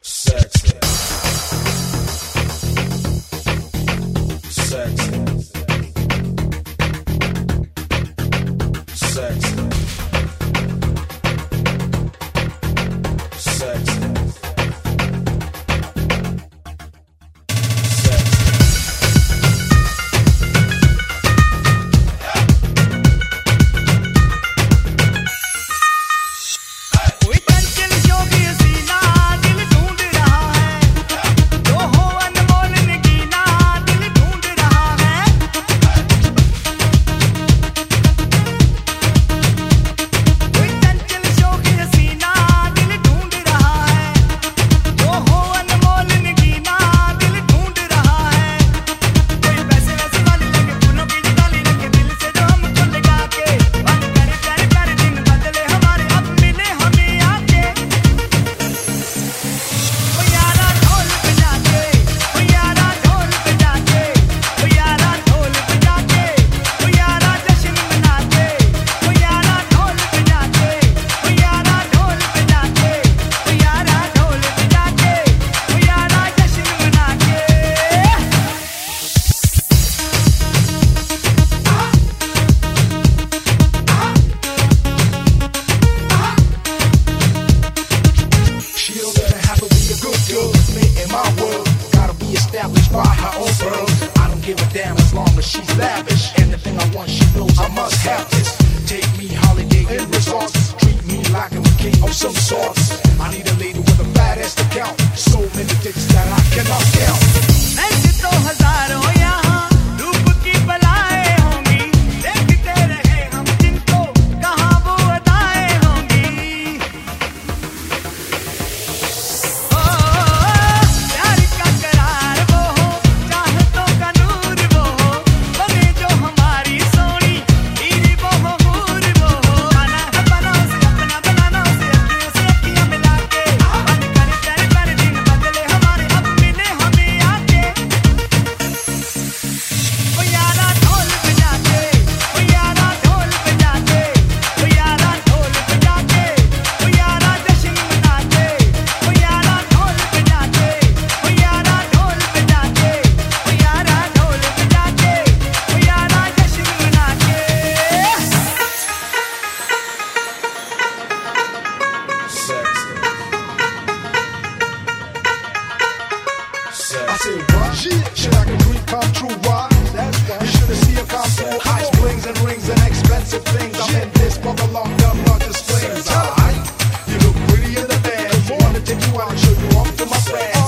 Sexy. Sexy. Sexy. Sexy. By her own pearls, I don't give a damn as long as she's lavish. Anything I want, she knows I must have this. Take me holiday in resorts, treat me like I'm a king of some sorts. I need a lady with a fat ass to count, so many dicks that I cannot count. ऐसे तो हजारों यहाँ रूप की बलाएं होंगी, देखते रहे हम जिनको कहाँ वो अदाएं होंगी। प्यार का करार वो हो, चाहतों का नूर वो हो, बने जो हमारी सोनी हीरी वो हो, हूर वो हो। आना है बना उसे अपना, बनाना उसे अखियों से अखियाँ मिला के, बंद कर कर कर दिन बदले हमारे, अब मिले हमें आके। ओ यारा ढोल बजा के, ओ यारा ढोल बजा के, ओ यारा ढोल बजा के, ओ यारा जश्न मना के, ओ यारा ढोल बजा के, ओ यारा ढोल बजा के, ओ यारा ढोल बजा के, ओ यारा जश्न मना के। Sexy. I said, what? Shit like a dream come true, why? You should have seen her come through. Ice blings and rings and expensive things. I'm in this bubble locked up, not just flings. You look pretty in the bed. Wanna take you out and show you off to my friends.